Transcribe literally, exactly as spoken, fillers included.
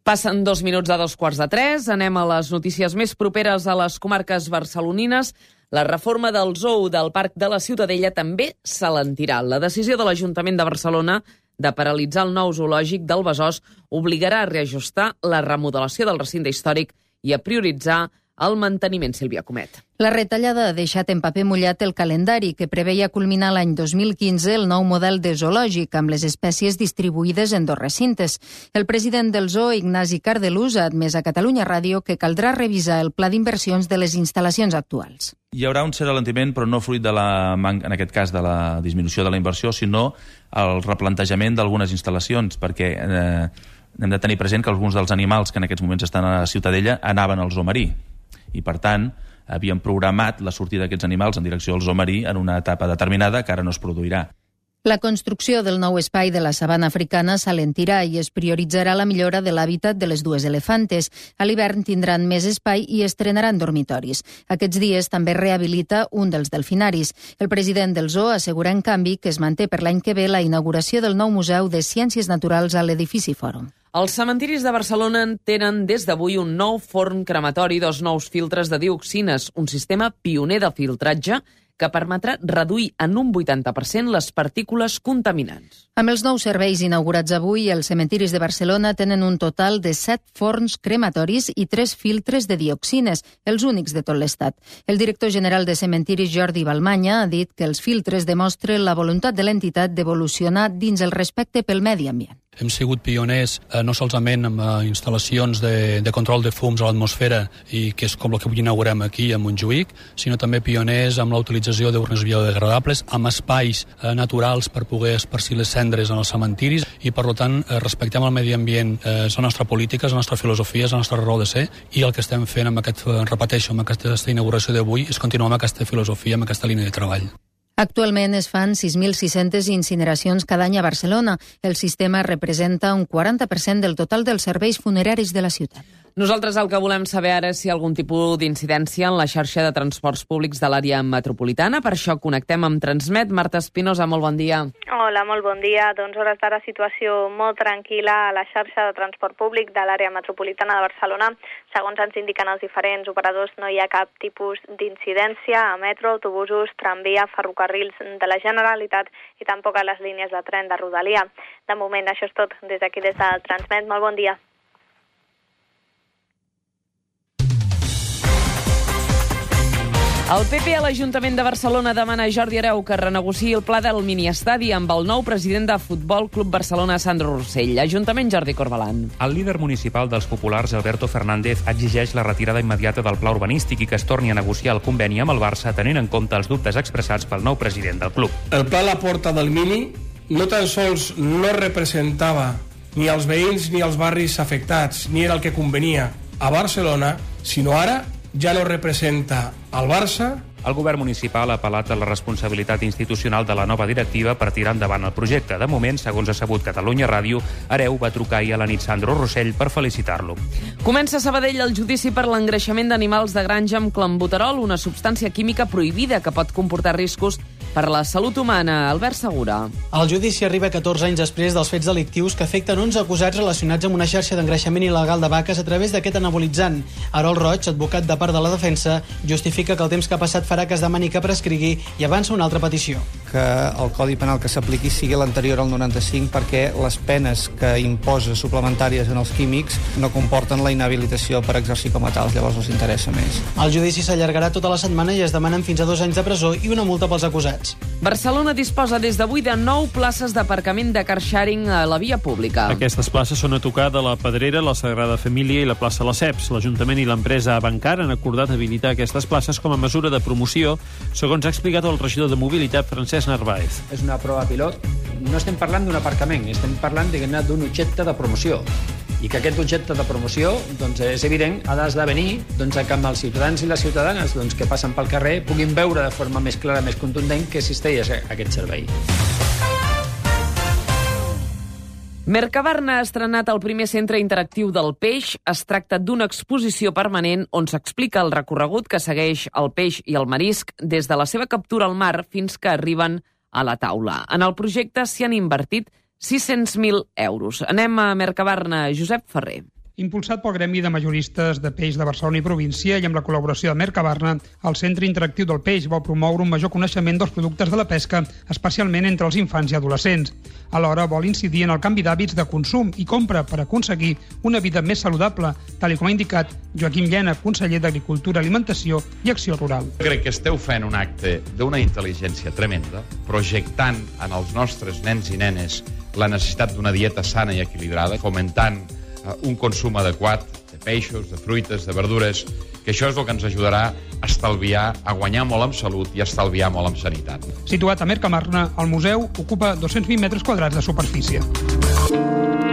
Passen dos minuts a dos quarts de tres. Anem a les notícies més properes a les comarques barcelonines. La reforma del zoo del Parc de la Ciutadella també s'alentirà. La decisió de l'Ajuntament de Barcelona de paralitzar el nou zoològic del Besòs obligarà a reajustar la remodelació del recinte històric i a prioritzar el manteniment. Sílvia Comet. La retallada ha deixat en paper mullat el calendari que preveia culminar l'any dos mil quinze el nou model de zoològic amb les espècies distribuïdes en dos recintes. El president del zoo, Ignasi Cardelús, ha admès a Catalunya Ràdio que caldrà revisar el pla d'inversions de les instal·lacions actuals. Hi haurà un cert alentiment, però no fruit de la, en aquest cas, de la disminució de la inversió, sinó el replantejament d'algunes instal·lacions, perquè eh, hem de tenir present que alguns dels animals que en aquests moments estan a la Ciutadella anaven al zoo marí. I, per tant, havíem programat la sortida d'aquests animals en direcció al zoo marí en una etapa determinada que ara no es produirà. La construcció del nou espai de la sabana africana s'alentirà i es prioritzarà la millora de l'hàbitat de les dues elefantes. A l'hivern tindran més espai i estrenaran dormitoris. Aquests dies també rehabilita un dels delfinaris. El president del zoo assegura, en canvi, que es manté per l'any que ve la inauguració del nou Museu de Ciències Naturals a l'edifici Fòrum. Els cementiris de Barcelona tenen des d'avui un nou forn crematori, dos nous filtres de dioxines, un sistema pioner de filtratge que permetrà reduir en un vuitanta per cent les partícules contaminants. Amb els nous serveis inaugurats avui, els cementiris de Barcelona tenen un total de set forns crematoris i tres filtres de dioxines, els únics de tot l'Estat. El director general de cementiris, Jordi Balmanya, ha dit que els filtres demostren la voluntat de l'entitat d'evolucionar dins el respecte pel medi ambient. Hem sigut pioners eh, no solament amb eh, instal·lacions de, de control de fums a l'atmosfera, i que és com el que avui inaugurem aquí a Montjuïc, sinó també pioners amb la utilització d'urnes biodegradables, amb espais eh, naturals per poder esparcir les cendres en els cementiris, i per tant eh, respectem el medi ambient. Eh, és la nostra política, és la nostra filosofia, és la nostra raó de ser, i el que estem fent amb aquest, repeteixo, amb aquesta inauguració d'avui és continuar amb aquesta filosofia, amb aquesta línia de treball. Actualment es fan sis mil sis-centes incineracions cada any a Barcelona. El sistema representa un quaranta per cent del total dels serveis funeraris de la ciutat. Nosaltres el que volem saber ara és si hi ha algun tipus d'incidència en la xarxa de transports públics de l'àrea metropolitana. Per això connectem amb Transmet. Marta Espinosa, molt bon dia. Hola, molt bon dia. Doncs hores d'ara situació molt tranquil·la a la xarxa de transport públic de l'àrea metropolitana de Barcelona. Segons ens indiquen els diferents operadors, no hi ha cap tipus d'incidència a metro, autobusos, tramvia, ferrocarrils de la Generalitat i tampoc a les línies de tren de Rodalia. De moment, això és tot des d'aquí, des del Transmet. Molt bon dia. El P P a l'Ajuntament de Barcelona demana a Jordi Hereu que renegociï el pla del miniestadi amb el nou president de Futbol Club Barcelona, Sandro Rossell. Ajuntament, Jordi Corbalan. El líder municipal dels populars, Alberto Fernández, exigeix la retirada immediata del pla urbanístic i que es torni a negociar el conveni amb el Barça tenint en compte els dubtes expressats pel nou president del club. El pla a la porta del Mini no tan sols no representava ni els veïns ni els barris afectats, ni era el que convenia a Barcelona, sinó ara ja no representa el Barça. El govern municipal ha apel·lat a la responsabilitat institucional de la nova directiva per tirar endavant el projecte. De moment, segons ha sabut Catalunya Ràdio, Hereu va trucar ahir a la nit Sandro Rossell per felicitar-lo. Comença a Sabadell el judici per l'engreixament d'animals de granja amb clenbuterol, una substància química prohibida que pot comportar riscos per a la salut humana. Albert Segura. El judici arriba catorze anys després dels fets delictius que afecten onze acusats relacionats amb una xarxa d'engreixament il·legal de vaques a través d'aquest anabolitzant. Arol Roig, advocat de part de la defensa, justifica que el temps que ha passat farà que es demani que prescrigui i avança una altra petició. Que el Codi Penal que s'apliqui sigui l'anterior al noranta-cinc, perquè les penes que imposa suplementàries en els químics no comporten la inhabilitació per exercir com a tals, llavors els interessa més. El judici s'allargarà tota la setmana i es demanen fins a dos anys de presó i una multa pels acusats. Barcelona disposa des d'avui de nou places d'aparcament de car sharing a la via pública. Aquestes places són a tocar de la Pedrera, la Sagrada Família i la plaça Lesseps. L'Ajuntament i l'empresa Avancar han acordat habilitar aquestes places com a mesura de promoció, segons ha explicat el regidor de Mobilitat, Francesc Narváez. És una prova pilot. No estem parlant d'un aparcament, estem parlant d'un objecte de promoció. I que aquest objecte de promoció, doncs, és evident, ha d'esdevenir doncs, que amb els ciutadans i les ciutadanes doncs, que passen pel carrer puguin veure de forma més clara, més contundent, que existeix aquest servei. Mercabarna ha estrenat el primer centre interactiu del peix. Es tracta d'una exposició permanent on s'explica el recorregut que segueix el peix i el marisc des de la seva captura al mar fins que arriben a la taula. En el projecte s'hi han invertit sis-cents mil euros. Anem a Mercabarna. Josep Ferrer. Impulsat pel Gremi de Majoristes de Peix de Barcelona i província i amb la col·laboració de Mercabarna, el Centre Interactiu del Peix vol promoure un major coneixement dels productes de la pesca, especialment entre els infants i adolescents. Alhora vol incidir en el canvi d'hàbits de consum i compra per aconseguir una vida més saludable, tal com ha indicat Joaquim Llena, conseller d'Agricultura, Alimentació i Acció Rural. Crec que esteu fent un acte d'una intel·ligència tremenda, projectant en els nostres nens i nenes la necessitat d'una dieta sana i equilibrada, fomentant un consum adequat de peixos, de fruites, de verdures, que això és el que ens ajudarà a estalviar, a guanyar molt en salut i a estalviar molt en sanitat. Situat a Mercabarna, el museu ocupa dos-cents vint metres quadrats de superfície.